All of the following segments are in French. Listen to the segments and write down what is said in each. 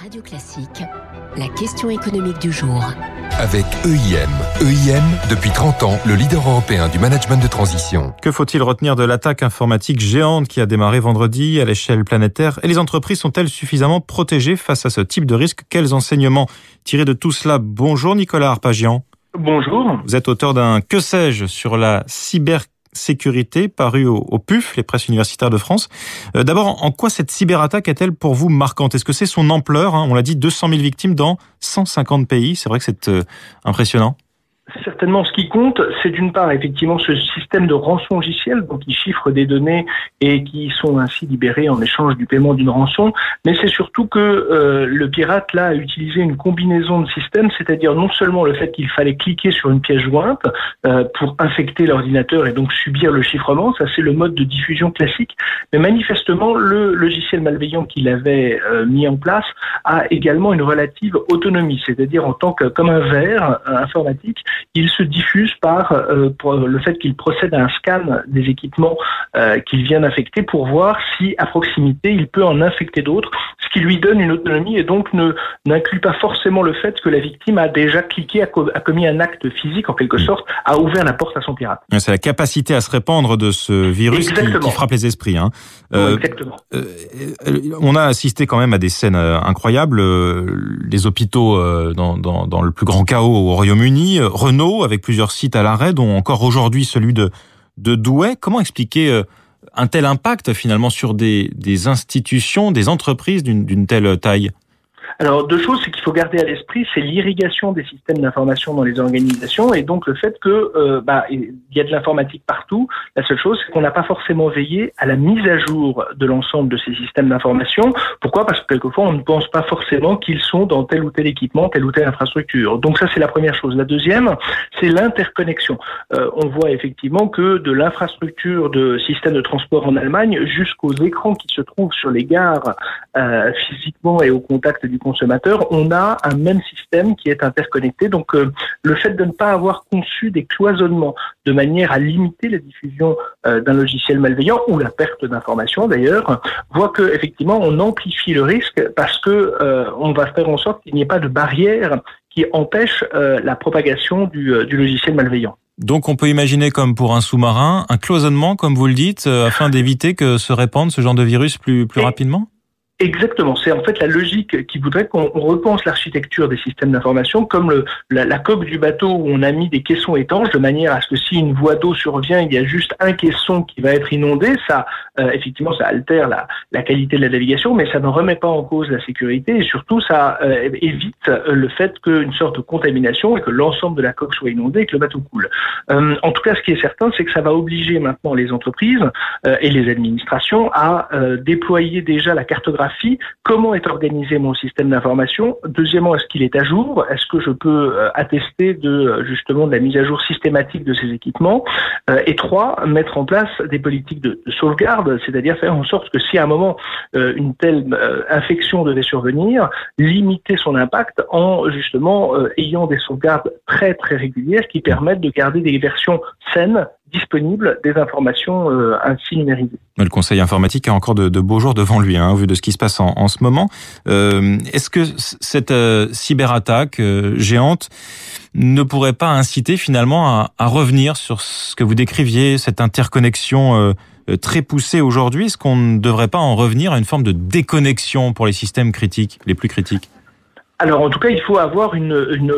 Radio Classique, la question économique du jour. Avec EIM. EIM, depuis 30 ans, le leader européen du management de transition. Que faut-il retenir de l'attaque informatique géante qui a démarré vendredi à l'échelle planétaire? Et les entreprises sont-elles suffisamment protégées face à ce type de risque? Quels enseignements tirer de tout cela? Bonjour Nicolas Arpagian. Bonjour. Vous êtes auteur d'un Que sais-je sur la cybersécurité paru au PUF, les presses universitaires de France. D'abord, en quoi cette cyberattaque est-elle pour vous marquante? Est-ce que c'est son ampleur? On l'a dit, 200 000 victimes dans 150 pays. C'est vrai que c'est impressionnant. Certainement, ce qui compte, c'est d'une part effectivement ce système de rançon logiciel, donc qui chiffre des données et qui sont ainsi libérées en échange du paiement d'une rançon, mais c'est surtout que le pirate là a utilisé une combinaison de systèmes, c'est-à-dire non seulement le fait qu'il fallait cliquer sur une pièce jointe pour infecter l'ordinateur et donc subir le chiffrement, ça c'est le mode de diffusion classique, mais manifestement le logiciel malveillant qu'il avait mis en place a également une relative autonomie, c'est-à-dire en tant que comme un verre informatique, il se diffuse par le fait qu'il procède à un scan des équipements qu'il vient d'infecter pour voir si à proximité il peut en infecter d'autres, ce qui lui donne une autonomie et donc n'inclut pas forcément le fait que la victime a déjà cliqué, a commis un acte physique en quelque sorte, a ouvert la porte à son pirate. C'est la capacité à se répandre de ce virus qui frappe les esprits. Exactement. On a assisté quand même à des scènes incroyables, les hôpitaux dans le plus grand chaos au Royaume-Uni, Renault avec plusieurs sites à l'arrêt, dont encore aujourd'hui celui de Douai. Comment expliquer un tel impact finalement sur des institutions, des entreprises d'une telle taille? Alors, deux choses, c'est qu'il faut garder à l'esprit, c'est l'irrigation des systèmes d'information dans les organisations et donc le fait que il y a de l'informatique partout. La seule chose, c'est qu'on n'a pas forcément veillé à la mise à jour de l'ensemble de ces systèmes d'information. Pourquoi? Parce que quelquefois, on ne pense pas forcément qu'ils sont dans tel ou tel équipement, telle ou telle infrastructure. Donc ça, c'est la première chose. La deuxième, c'est l'interconnexion. On voit effectivement que de l'infrastructure de systèmes de transport en Allemagne jusqu'aux écrans qui se trouvent sur les gares physiquement et au contact du consommateur, on a un même système qui est interconnecté. Donc, le fait de ne pas avoir conçu des cloisonnements de manière à limiter la diffusion d'un logiciel malveillant ou la perte d'informations d'ailleurs, voit que effectivement on amplifie le risque parce que on va faire en sorte qu'il n'y ait pas de barrière qui empêche la propagation du logiciel malveillant. Donc on peut imaginer comme pour un sous-marin, un cloisonnement comme vous le dites, afin d'éviter que se répande ce genre de virus plus rapidement? Exactement, c'est en fait la logique qui voudrait qu'on repense l'architecture des systèmes d'information comme la coque du bateau où on a mis des caissons étanches de manière à ce que si une voie d'eau survient, il y a juste un caisson qui va être inondé. Ça, effectivement, ça altère la qualité de la navigation, mais ça ne remet pas en cause la sécurité et surtout ça évite le fait qu'une sorte de contamination et que l'ensemble de la coque soit inondée et que le bateau coule. En tout cas, ce qui est certain, c'est que ça va obliger maintenant les entreprises et les administrations à déployer déjà la cartographie. Comment est organisé mon système d'information? Deuxièmement, est-ce qu'il est à jour? Est-ce que je peux attester de la mise à jour systématique de ces équipements? Et trois, mettre en place des politiques de sauvegarde, c'est-à-dire faire en sorte que si à un moment une telle infection devait survenir, limiter son impact en ayant des sauvegardes très très régulières qui permettent de garder des versions saines disponible des informations ainsi numérisées. Le Conseil informatique a encore de beaux jours devant lui, au vu de ce qui se passe en ce moment. Est-ce que cette cyberattaque géante ne pourrait pas inciter finalement à revenir sur ce que vous décriviez, cette interconnexion très poussée aujourd'hui? Est-ce qu'on ne devrait pas en revenir à une forme de déconnexion pour les systèmes critiques, les plus critiques? Alors en tout cas, il faut avoir une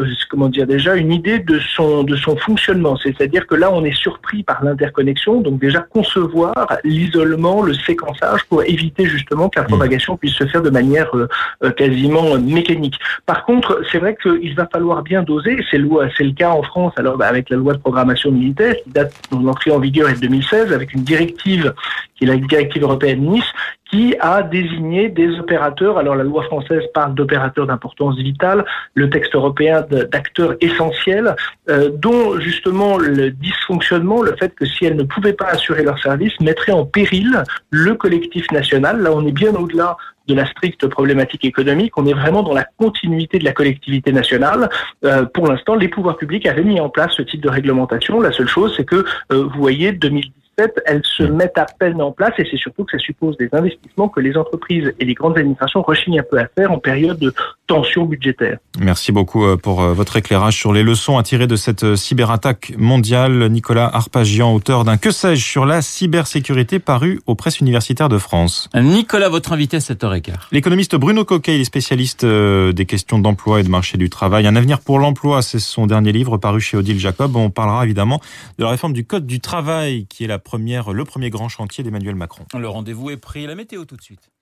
idée de son fonctionnement. C'est-à-dire que là, on est surpris par l'interconnexion, donc déjà concevoir l'isolement, le séquençage pour éviter justement que la propagation puisse se faire de manière quasiment mécanique. Par contre, c'est vrai qu'il va falloir bien doser. C'est le cas en France. Alors avec la loi de programmation militaire qui date de l'entrée en vigueur est de 2016, avec une directive qui est la directive européenne Nice, qui a désigné des opérateurs. Alors la loi française parle d'opérateurs d'importance vitale, le texte européen d'acteurs essentiels, dont justement le dysfonctionnement, le fait que si elles ne pouvaient pas assurer leur service, mettrait en péril le collectif national. Là, on est bien au-delà de la stricte problématique économique, on est vraiment dans la continuité de la collectivité nationale. Pour l'instant, les pouvoirs publics avaient mis en place ce type de réglementation. La seule chose, c'est que, vous voyez, 2017 2017, elles se mettent à peine en place et c'est surtout que ça suppose des investissements que les entreprises et les grandes administrations rechignent un peu à faire en période de tension budgétaire. Merci beaucoup pour votre éclairage sur les leçons à tirer de cette cyberattaque mondiale. Nicolas Arpagian, auteur d'un Que sais-je sur la cybersécurité paru aux presses universitaires de France. Nicolas, votre invité à 7h15. L'économiste Bruno Coquet, il est spécialiste des questions d'emploi et de marché du travail. Un avenir pour l'emploi, c'est son dernier livre paru chez Odile Jacob. On parlera évidemment de la réforme du Code du travail qui est le premier grand chantier d'Emmanuel Macron. Le rendez-vous est pris. La météo tout de suite.